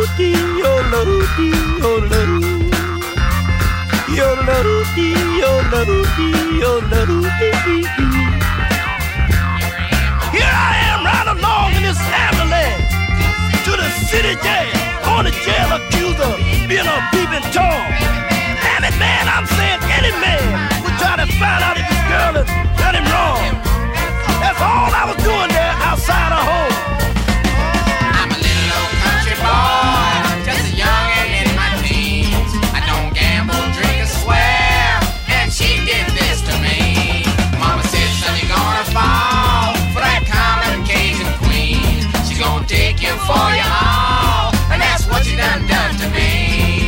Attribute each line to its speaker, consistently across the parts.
Speaker 1: Here I am right along in this ambulance to the city jail, on the jail accused of being a peeping Tom. Damn it, man, I'm saying any man would try to find out if this girl has done him wrong. That's all I was doing there outside of home.
Speaker 2: I'm a little old country boy, just a youngin' in my teens. I don't gamble, drink, or swear, and she did this to me. Mama said, son, you're gonna fall for that common Cajun queen. She's gonna take you for your all, and that's what you done to me.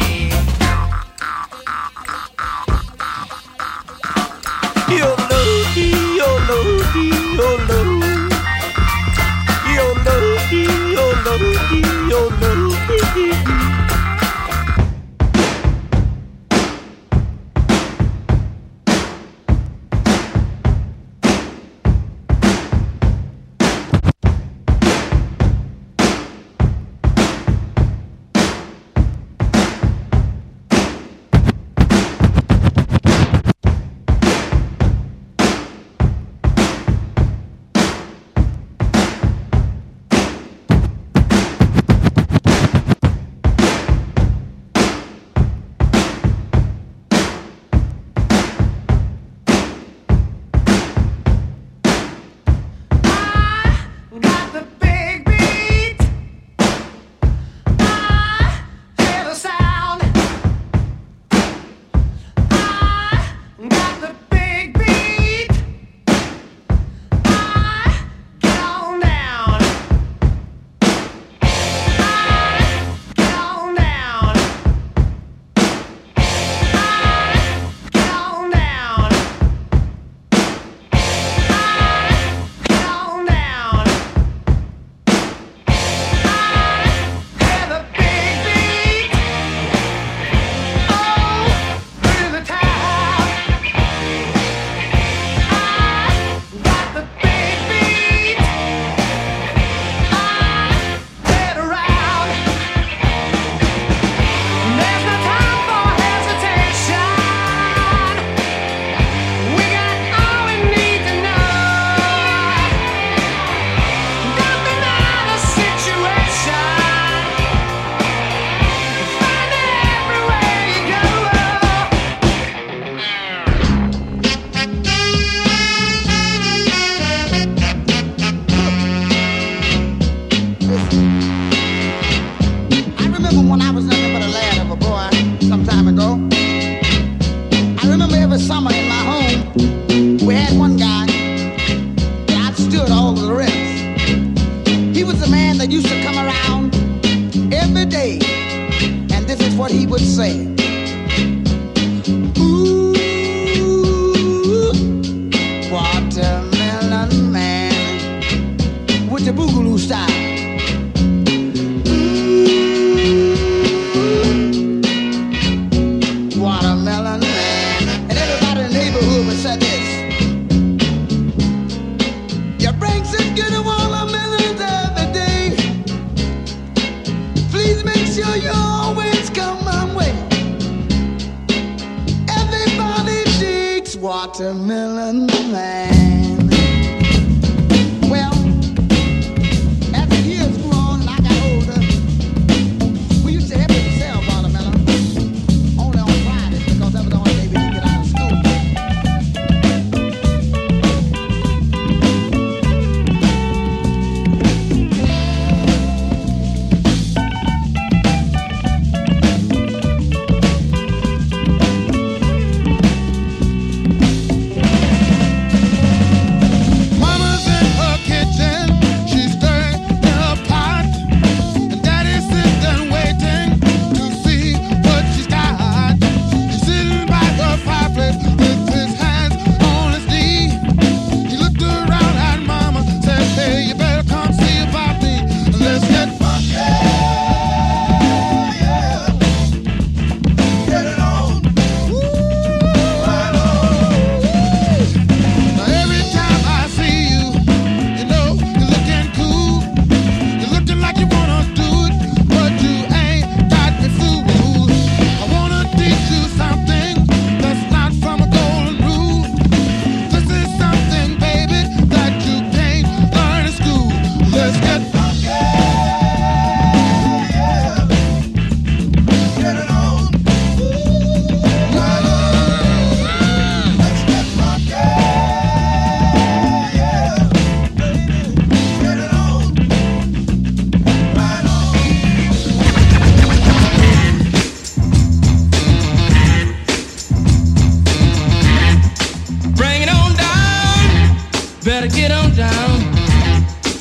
Speaker 3: Watermelon Man. Well, as the years grew on and I got older, we used to help him sell watermelon only on Fridays because that was the only day we could get out of school.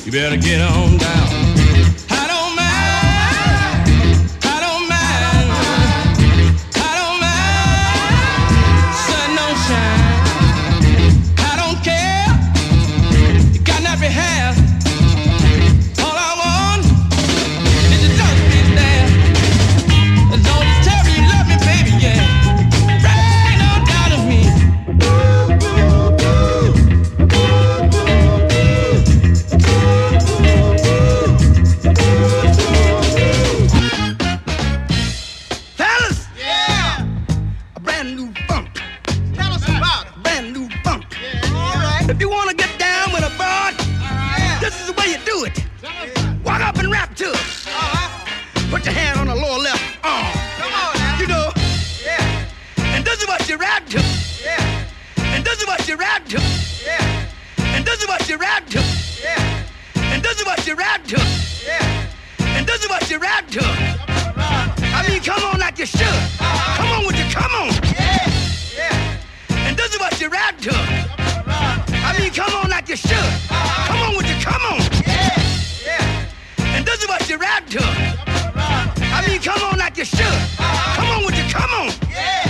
Speaker 1: You better get on down. I don't mind. I don't mind. I don't mind. Sun don't shine. I don't care. You got nappy hair. All I want is your dust be there. Don't you tell me you love me, baby, yeah. Right on down to me. Fellas,
Speaker 3: Yeah.
Speaker 1: a brand new funk,
Speaker 3: Tell us about it.
Speaker 1: brand new funk.
Speaker 3: Yeah. All right.
Speaker 1: If you wanna get down with a broad,
Speaker 3: Yeah.
Speaker 1: this is the way you do it.
Speaker 3: Tell us about it.
Speaker 1: Walk up and rap to it.
Speaker 3: Uh-huh.
Speaker 1: Put your hand on the lower left arm.
Speaker 3: Come on now.
Speaker 1: You know,
Speaker 3: Yeah.
Speaker 1: and this is what you rap to.
Speaker 3: Yeah.
Speaker 1: And this is what you rap to.
Speaker 3: Yeah.
Speaker 1: And this is what you rap to.
Speaker 3: Yeah.
Speaker 1: And this is what you rap to.
Speaker 3: Yeah.
Speaker 1: And this is what you rap to. I mean, come on like you should. Come on with your come on.
Speaker 3: Yeah. Yeah.
Speaker 1: And this is what you rap to. I mean, come on like you should. Come on with your come on.
Speaker 3: Yeah. Yeah.
Speaker 1: And this is what you rap to. I mean, come on like you should. Come on with your come on.
Speaker 3: Yeah.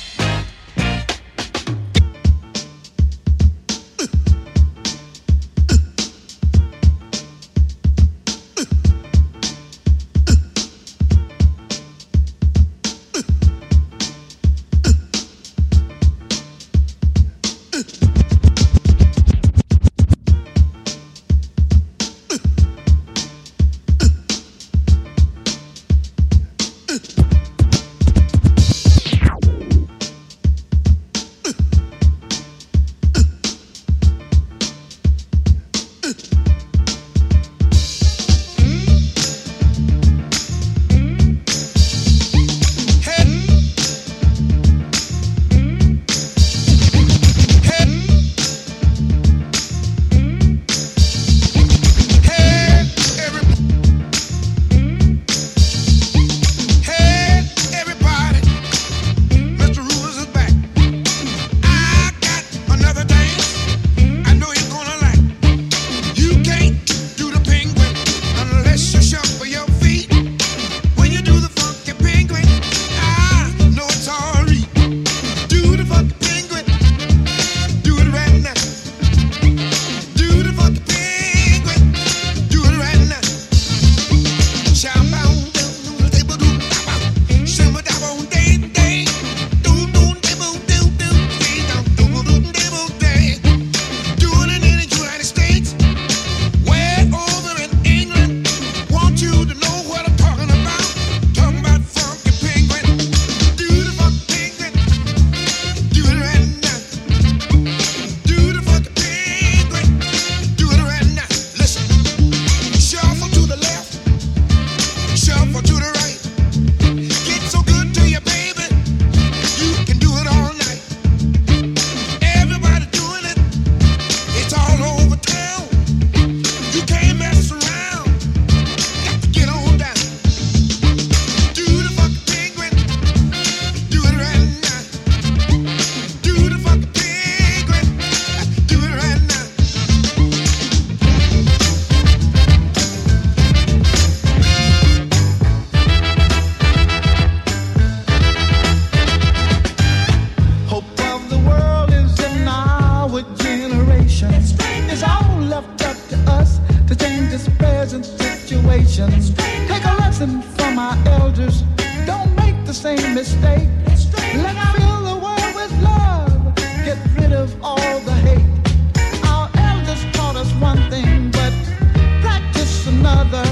Speaker 3: mistake. Let's fill the world with love. Get rid of all the hate. Our elders taught us one thing, but practice another.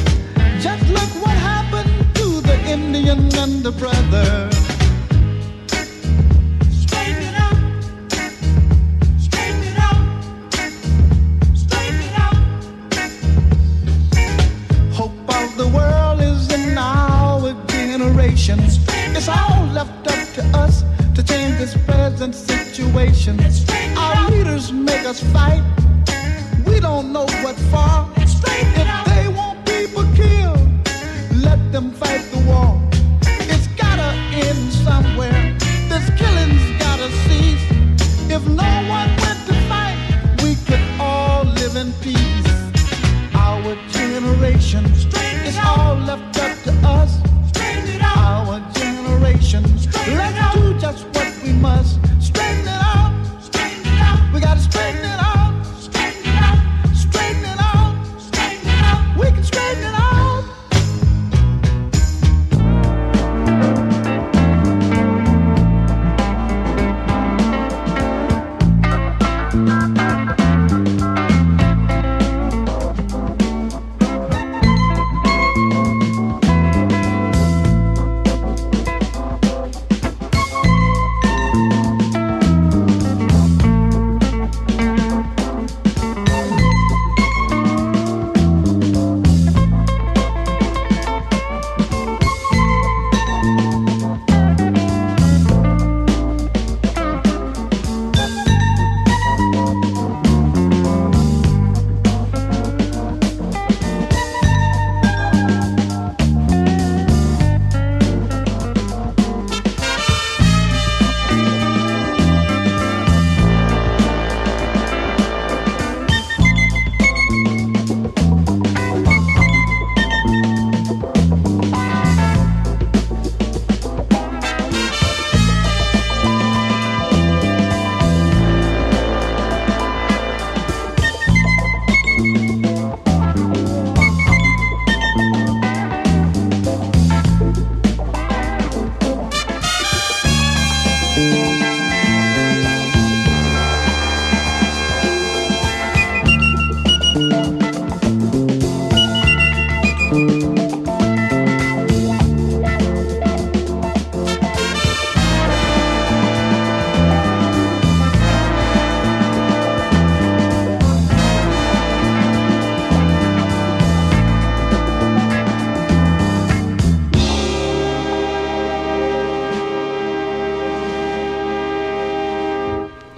Speaker 3: Just look what happened to the Indian and the brother. Straighten it out. Straighten it out. Straighten it out. Hope of the world is in our generation. It's all left up to us to change this present situation. Our leaders make us fight. We don't know what for. If they want people killed, let them fight the war. It's gotta end somewhere. This killing's gotta cease. If no one went to fight, we could all live in peace.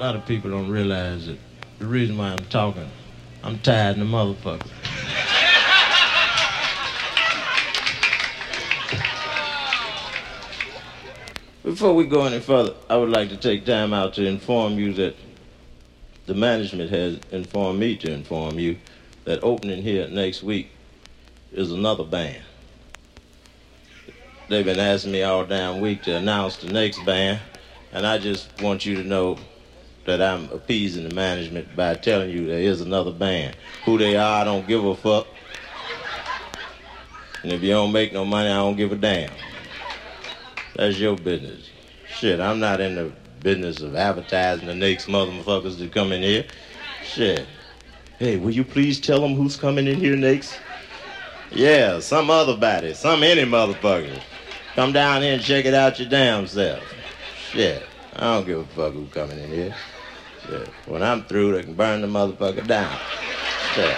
Speaker 4: lot of people don't realize that the reason why I'm talking, I'm tired in the motherfucker. Before we go any further, I would like to take time out to inform you that the management has informed me to inform you that opening here next week is another band. They've been asking me all damn week to announce the next band, and I just want you to know that I'm appeasing the management by telling you there is another band. Who they are, I don't give a fuck. And if you don't make no money, I don't give a damn. That's your business. Shit, I'm not in the business of advertising the next motherfuckers that come in here. Shit. Hey, will you please tell them who's coming in here next? Yeah, some other body, any motherfucker. Come down here and check it out your damn self. Shit, I don't give a fuck who's coming in here. Shit, when I'm through, they can burn the motherfucker down. Shit.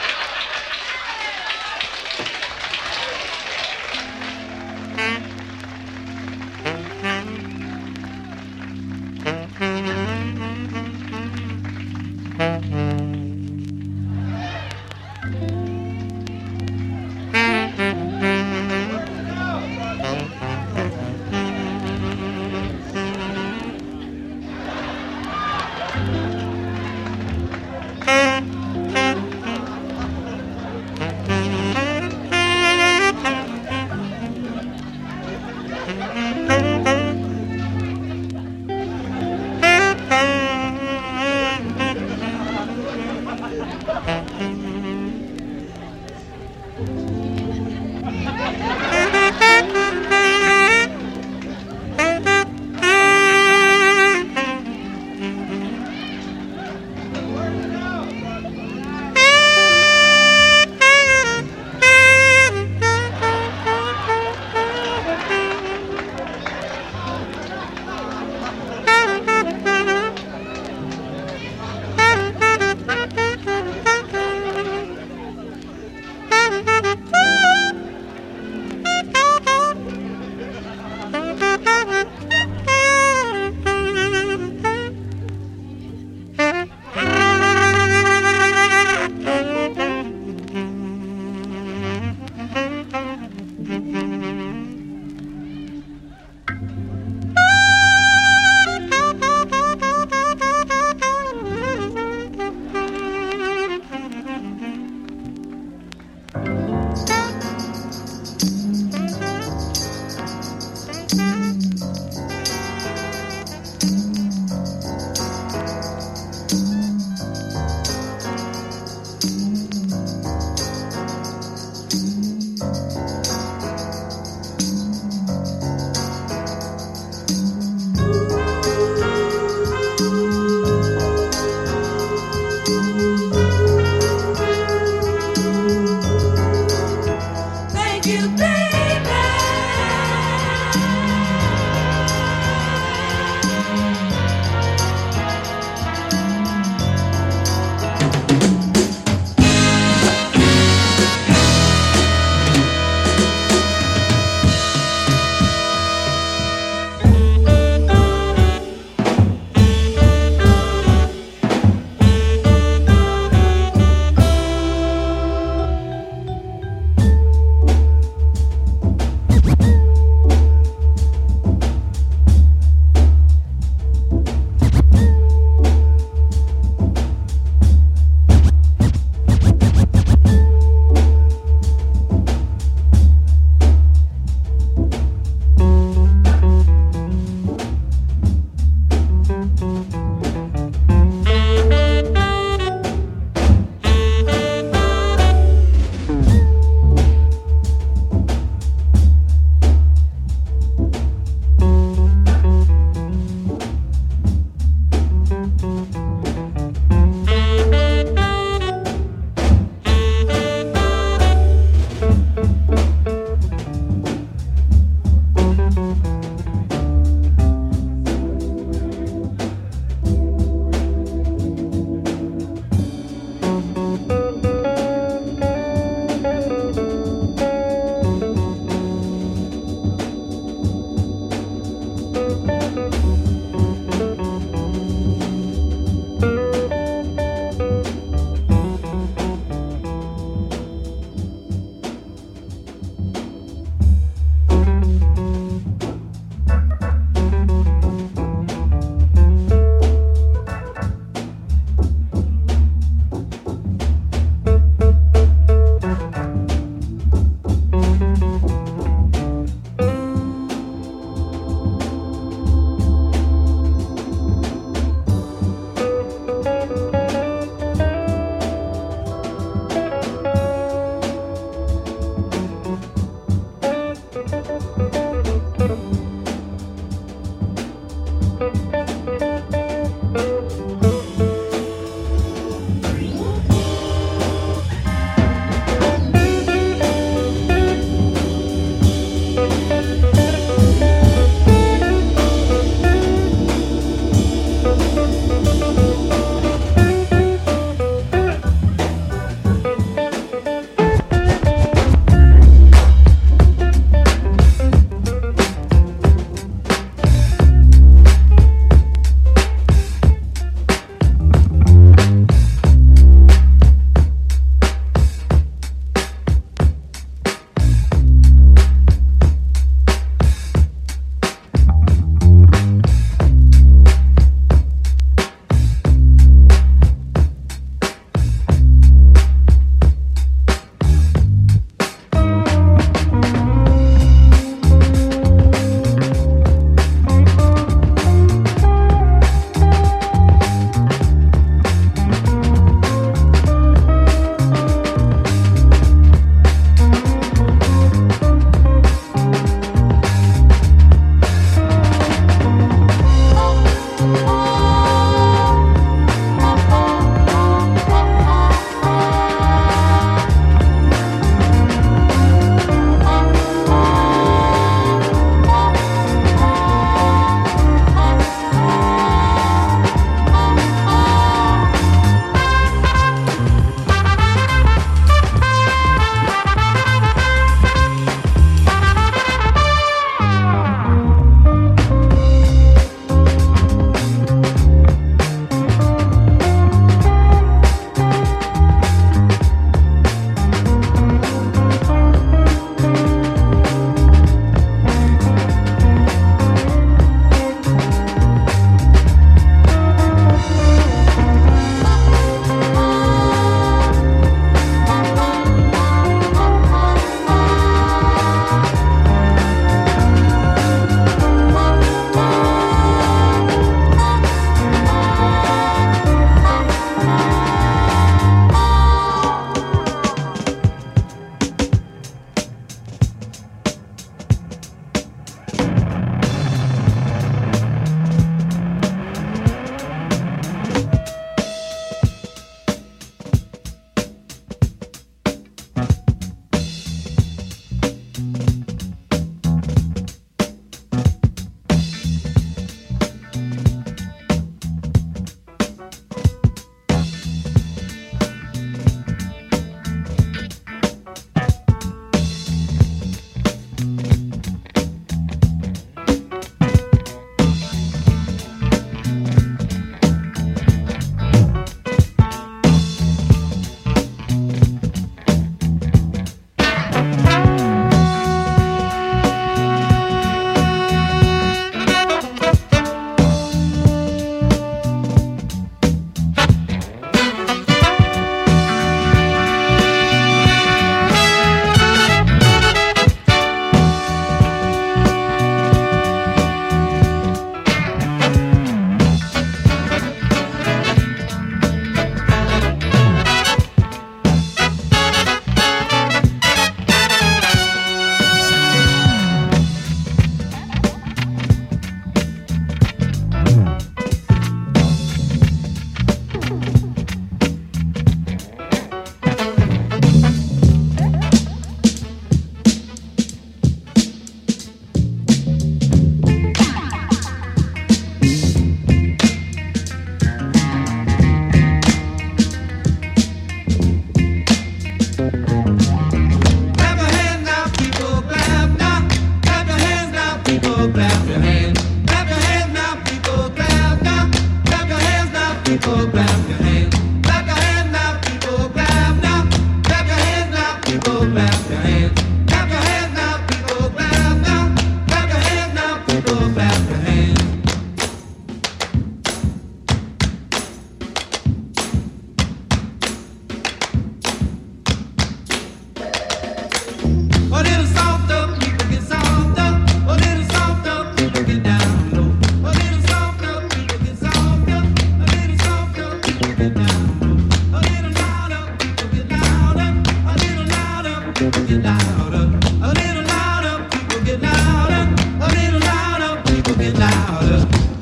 Speaker 2: clap your hands. Clap your hands now, people, clap now. Clap your hands now, people, clap your hands. Clap your hands now, people, clap now. Clap your hands now, people, clap your hands. Clap your hands now, people, clap now. Clap your hands now, people, clap your hands. A little softer, people get softer. A little softer, people get down low. A little softer, people get softer. A little softer, people get down low. A little louder, people get louder. A little louder, people get louder. A little louder, people get louder. A little louder, people get louder.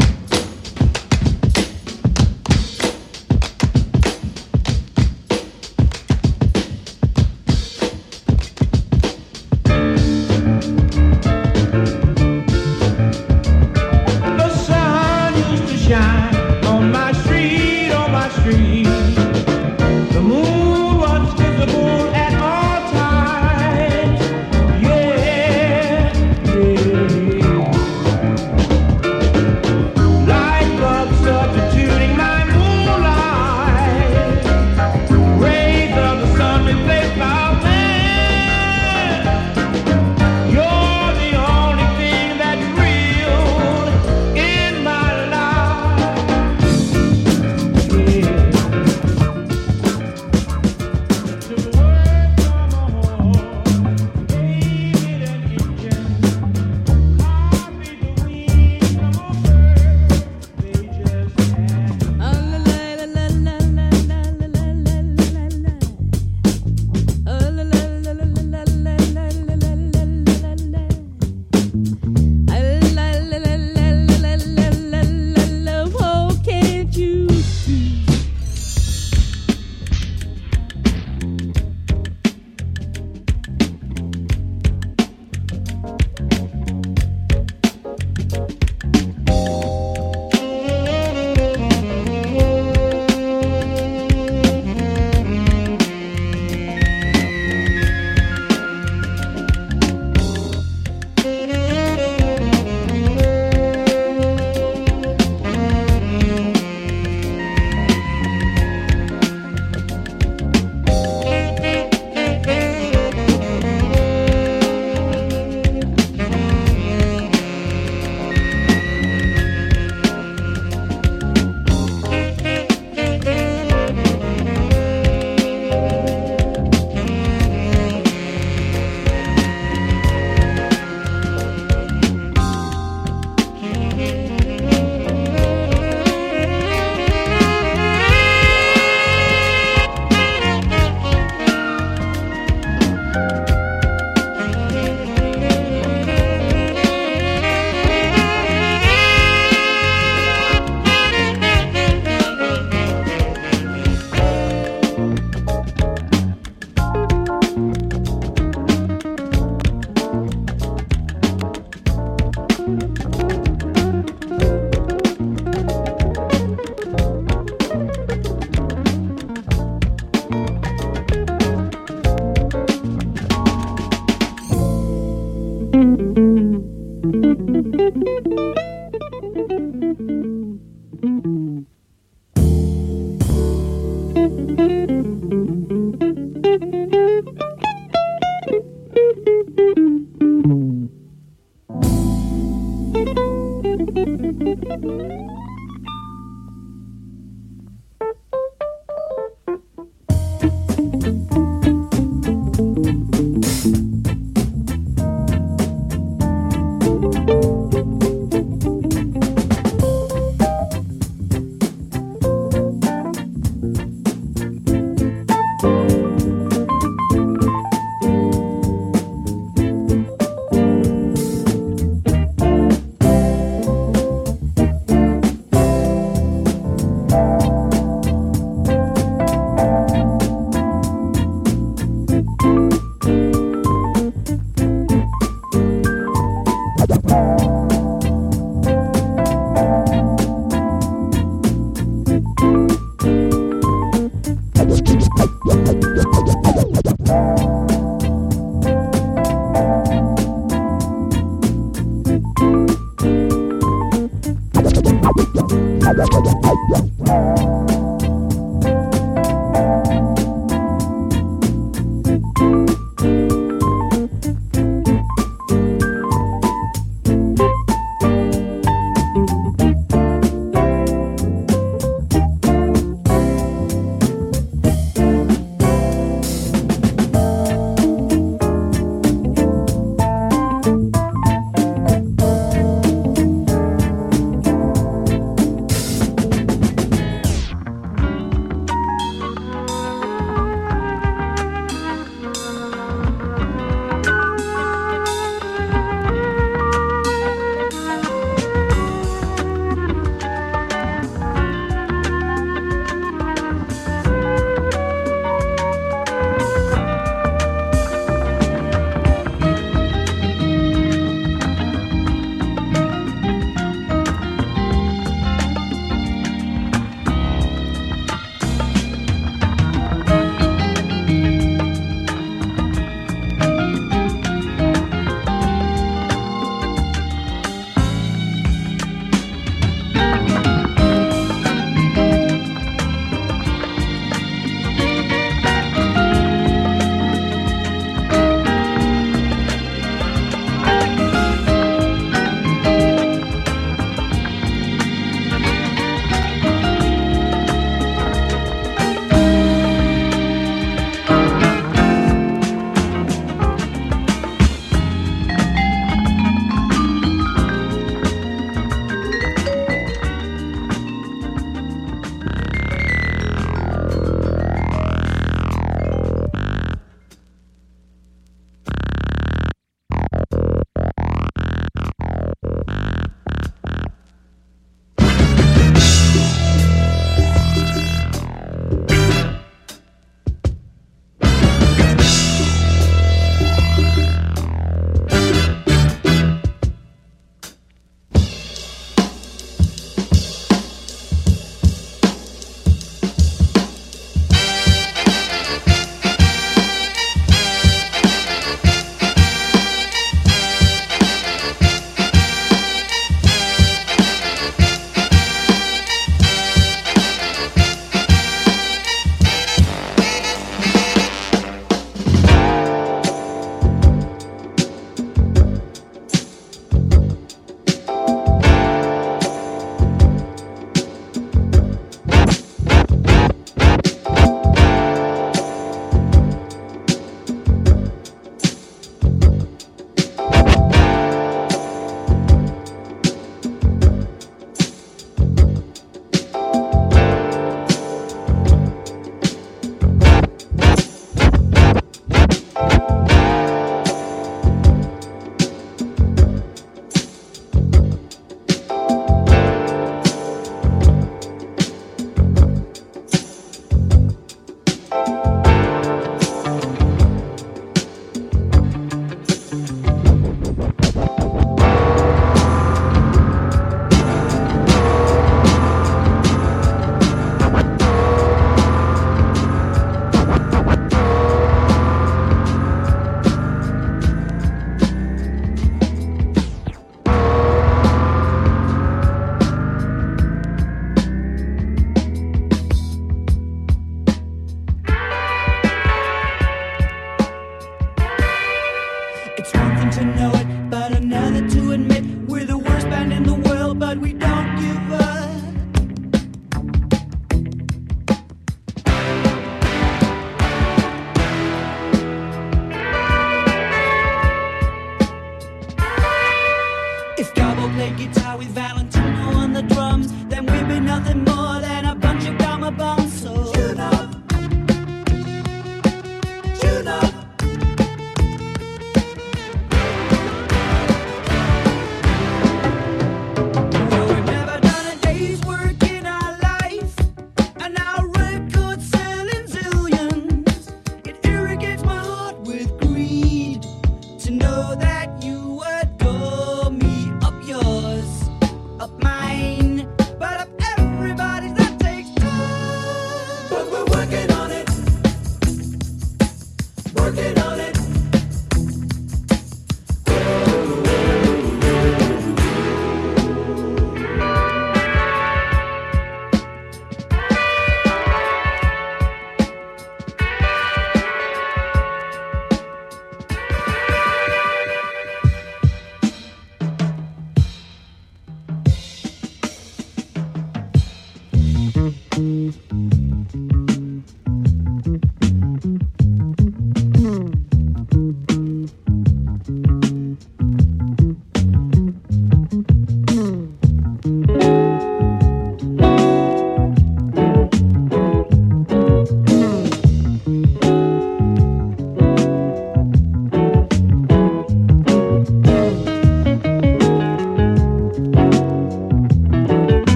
Speaker 5: The sun used to shine on my street, on my street. The moon was visible at all times. Yeah, yeah. Light bulbs substituting my moonlight. Rays of the sun replaced my man. You're the only thing that's real in my life. Yeah. To the word from a horn, baby, an engine. Copy the wings from a bird. They just had.
Speaker 6: Oh, can't you see?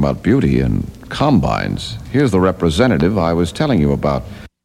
Speaker 7: about beauty and combines. Here's the representative I was telling you about.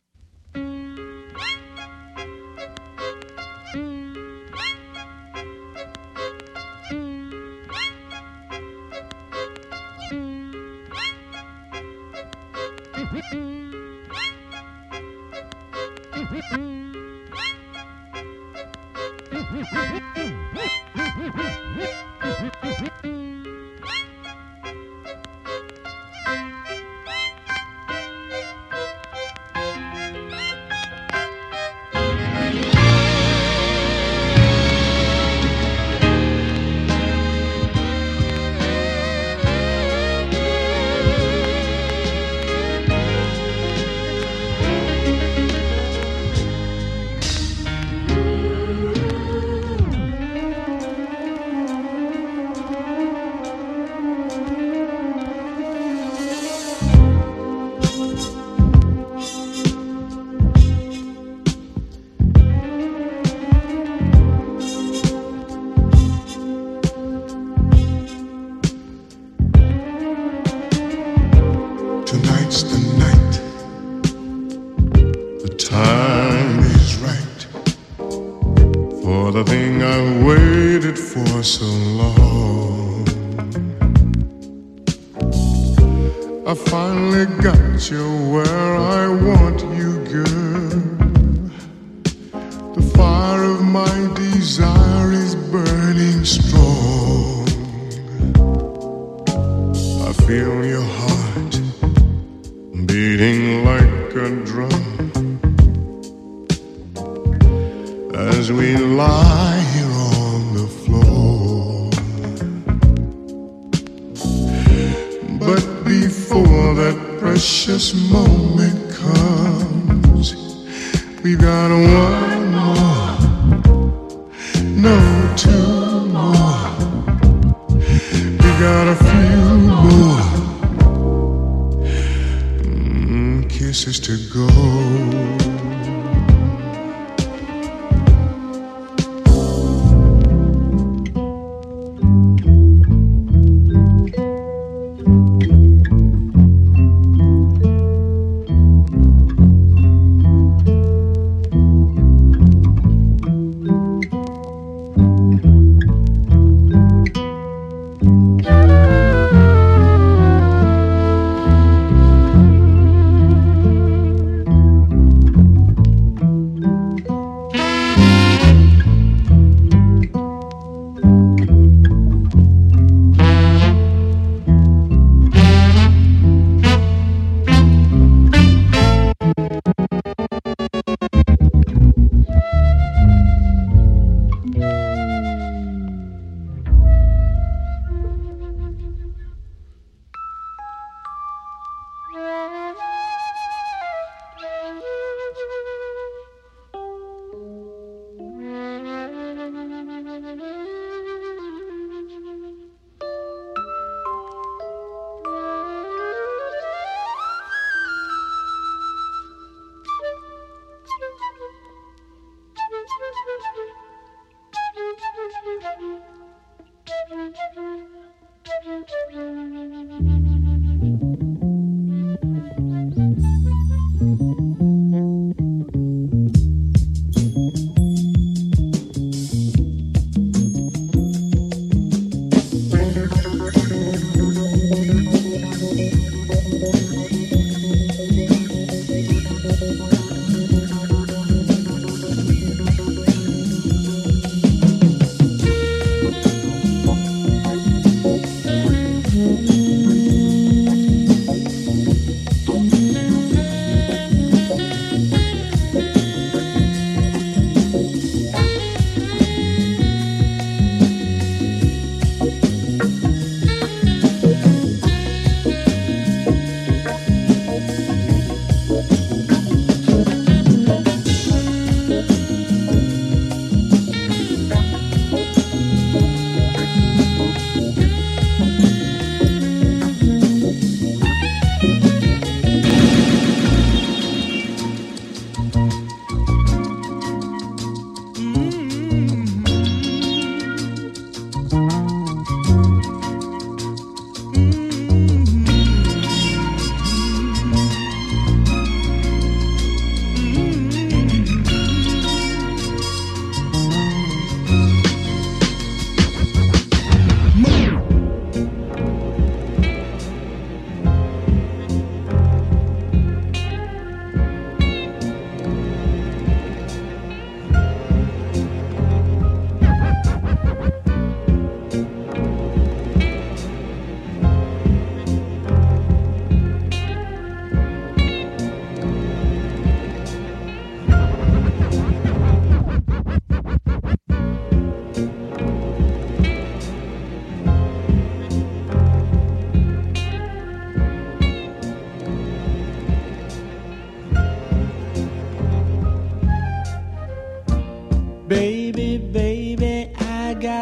Speaker 8: Tonight's the night. The time is right for the thing I've waited for so long. I finally got you where I want you, girl. The fire of my desire is burning strong. I feel your heart beating like a drum as we lie here on the floor. But before that precious moment comes, we've got one more, no, two more. We got a few more kisses to go.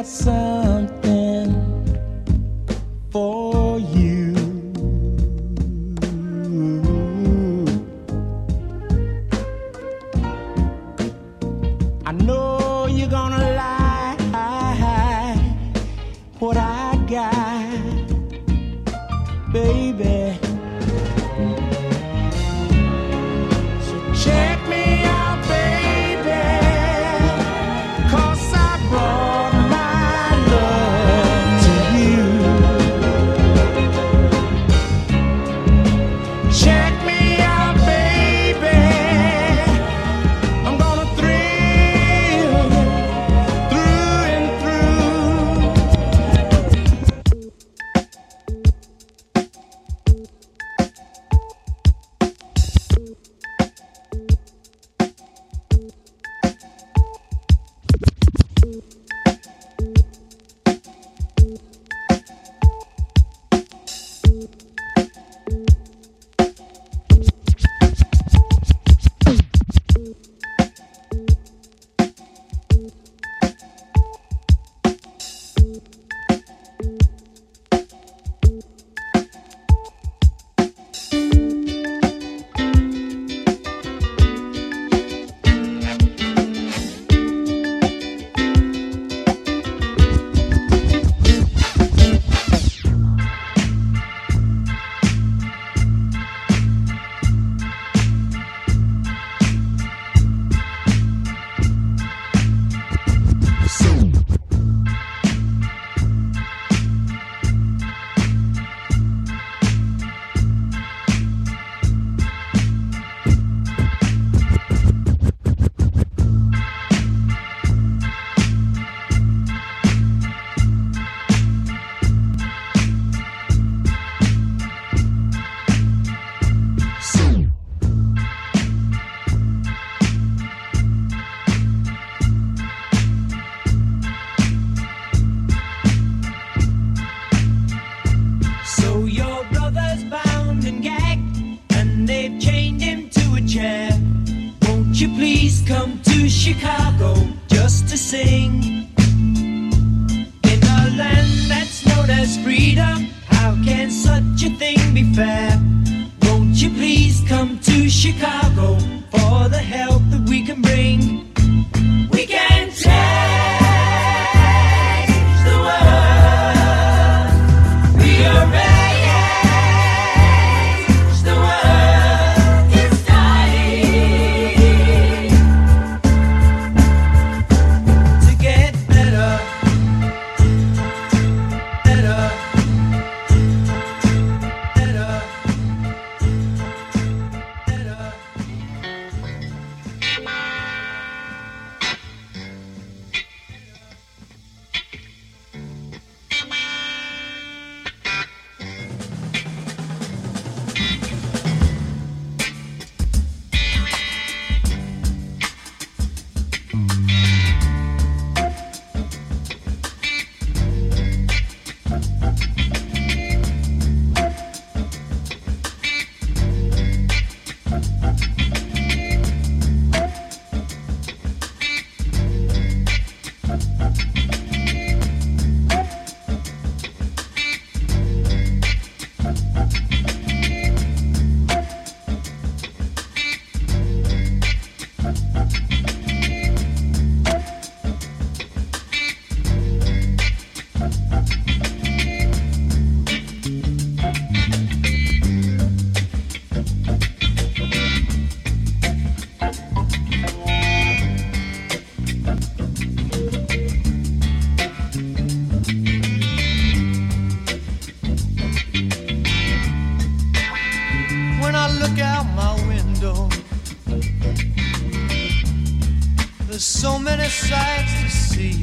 Speaker 5: something for you. I know you're gonna like what I got, baby. So check me out, baby, 'cause I brought my love to you. Check me out, baby, I'm gonna thrill you through and through. So your brother's bound and gagged, and they've chained him to a chair. Won't you please come to Chicago just to sing? In a land that's known as freedom, how can such a thing be fair? Won't you please come to Chicago for the help that we can bring? We can change the world. We are raised. The world is dying to get better, better, better, better. When I look out my window, there's so many sights to see.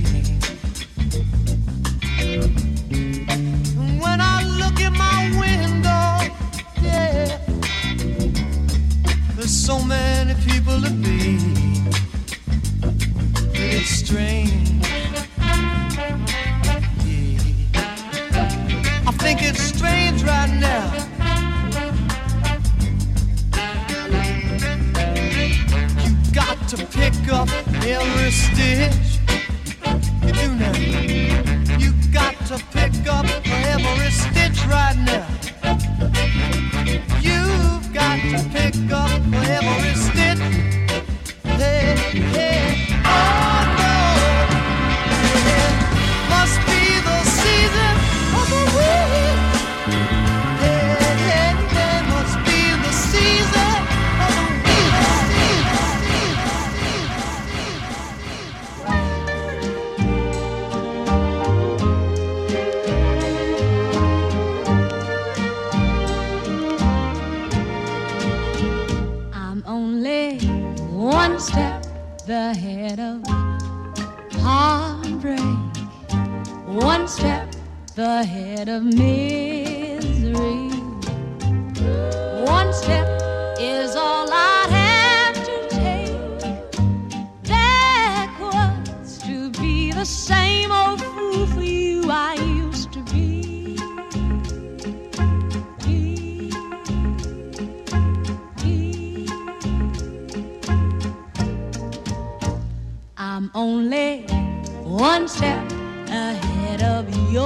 Speaker 5: And when I look in my window, yeah, there's so many people to be. It's strange. Yeah. I think it's strange right now. You got to pick up every stitch
Speaker 6: ahead of heartbreak, one step ahead of misery. One step is all I'd have to take backwards to be the same old fool for you I used to be. I'm only one step ahead of your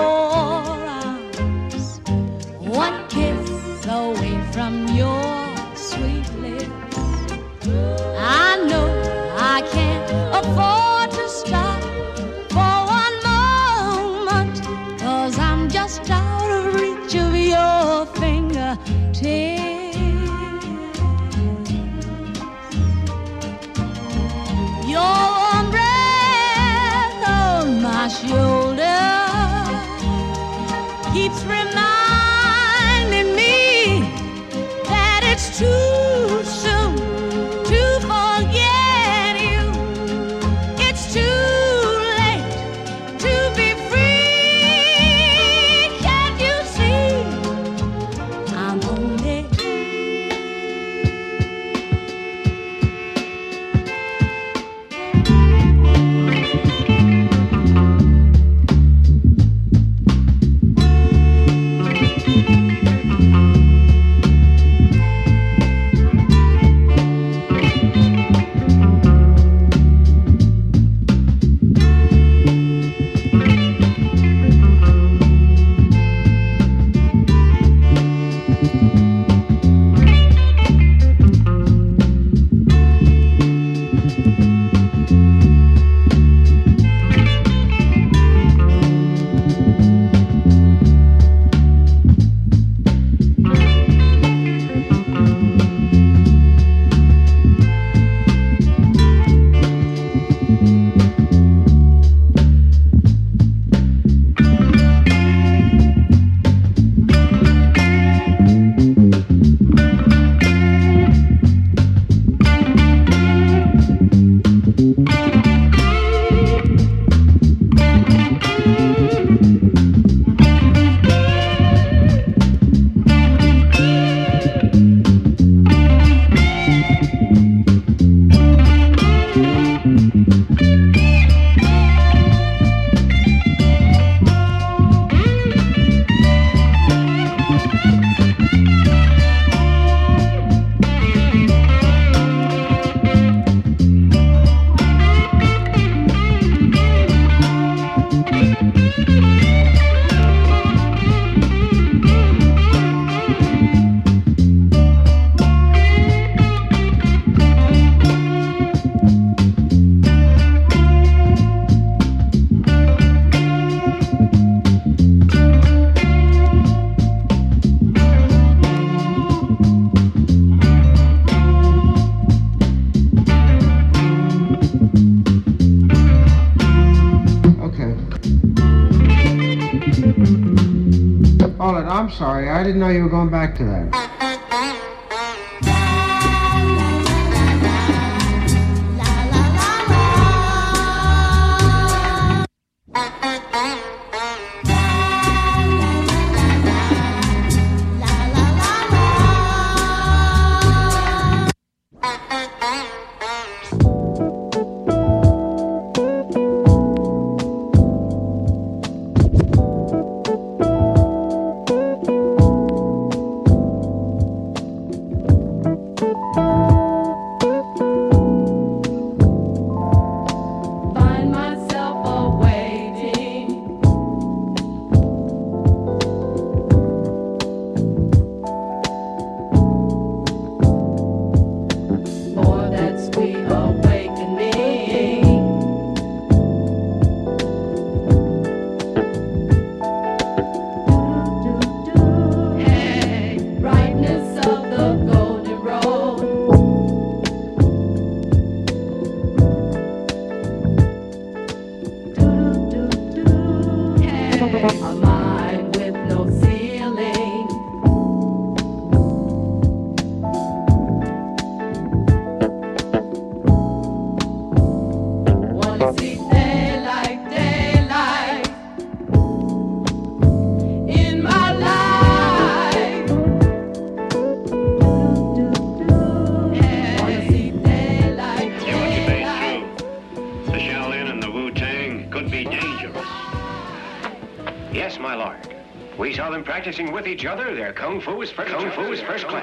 Speaker 6: arms, one kiss away from your sweet lips. I know I can't afford to stop for one moment, 'cause I'm just out of reach of your fingertips. Your warm breath on my shoulder keeps reminding me that it's too soon to forget you. It's too late to be free. Can't you see? I'm only
Speaker 9: I'm sorry. I didn't know you were going back to that.
Speaker 10: could be dangerous. Yes, my lord. We saw them practicing with each other. Their kung fu is first class.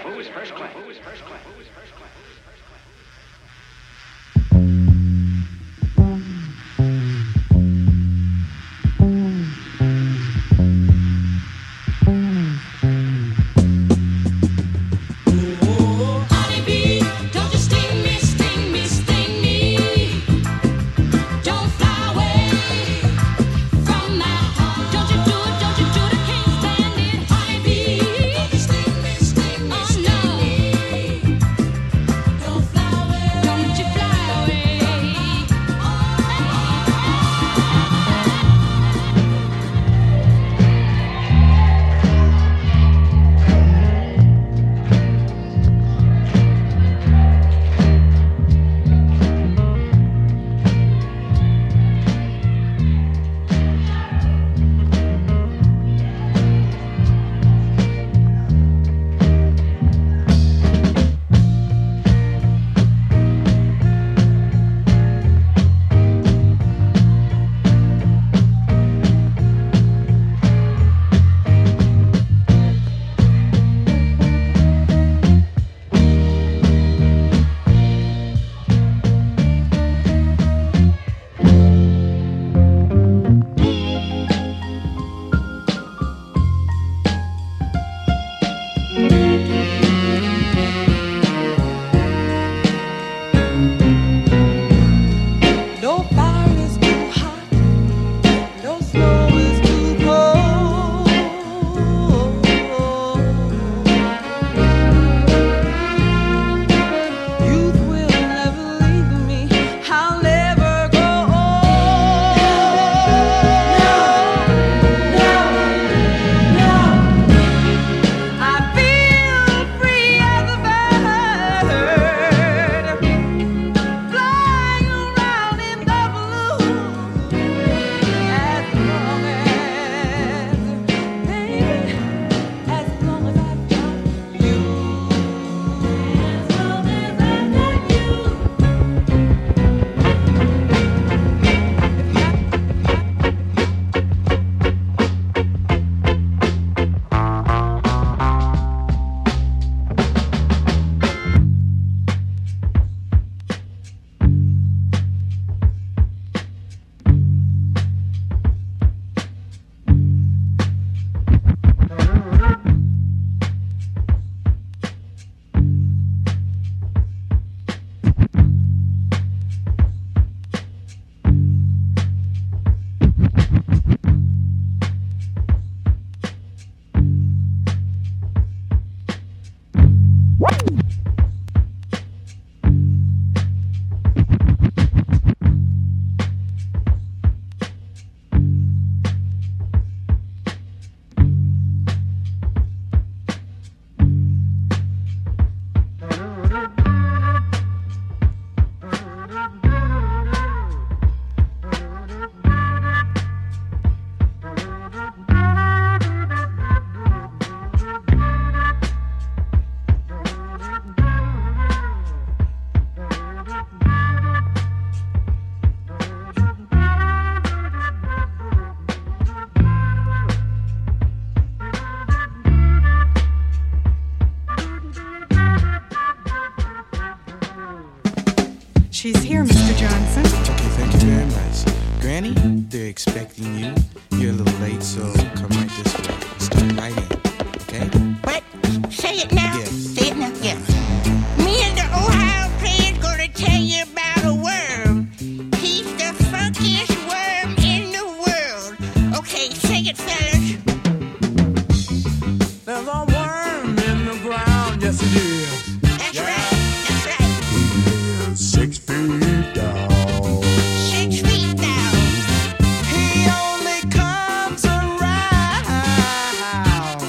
Speaker 11: She's here, Mr. Johnson.
Speaker 12: Okay, thank you very much. Granny, they're expecting you. You're a little late, so come right this way. Start right in, okay?
Speaker 13: What? Say it now.
Speaker 12: Yeah.
Speaker 13: Say it now. Yeah. Me and the Ohio player's gonna tell you about a worm. He's the funkiest worm in the world. Okay, say it, fellas.
Speaker 14: There's a worm in the ground. Yes, it is.
Speaker 13: That's right. That's right.
Speaker 14: He is 6 feet down.
Speaker 13: 6 feet down.
Speaker 14: He only comes around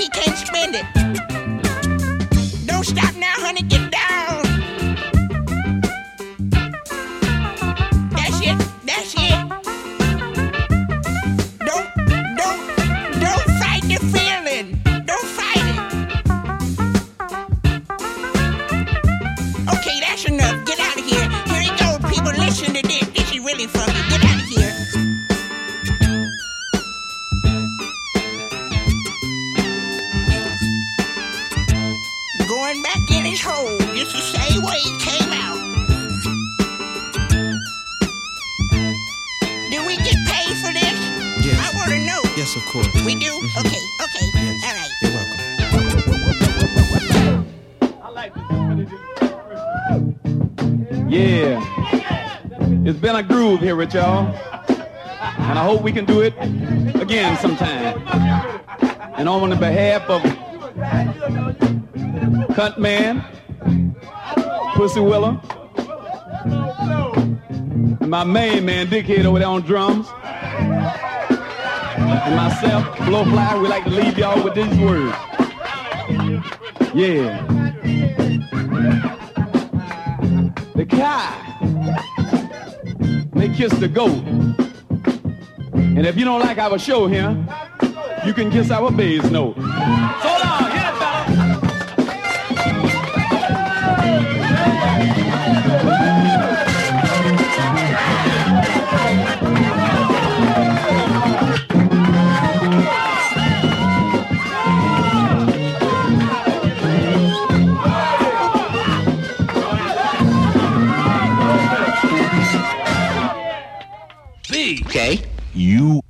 Speaker 13: he can't spend it. Don't stop now, honey, get down. That's it, that's it. Don't fight the feeling. Don't fight it. Okay, that's enough. Get out of here. Here you go, people. Listen to this. This is really funky. Get out of here. Going back in his hole just the same way he came out. Do we get paid for this?
Speaker 12: Yes.
Speaker 13: I want to know.
Speaker 12: Yes, of course.
Speaker 13: We do? Okay.
Speaker 12: Yes.
Speaker 13: All right.
Speaker 12: You're welcome.
Speaker 15: Yeah. It's been a groove here with y'all. And I hope we can do it again sometime. And on the behalf of Cunt Man, Pussy Willer, and my main man, Dickhead, over there on drums, and myself, Blowfly, we like to leave y'all with these words. Yeah. The cow may kiss the goat. And if you don't like our show here, you can kiss our bass note. So long, hit it, fella.
Speaker 16: Okay. You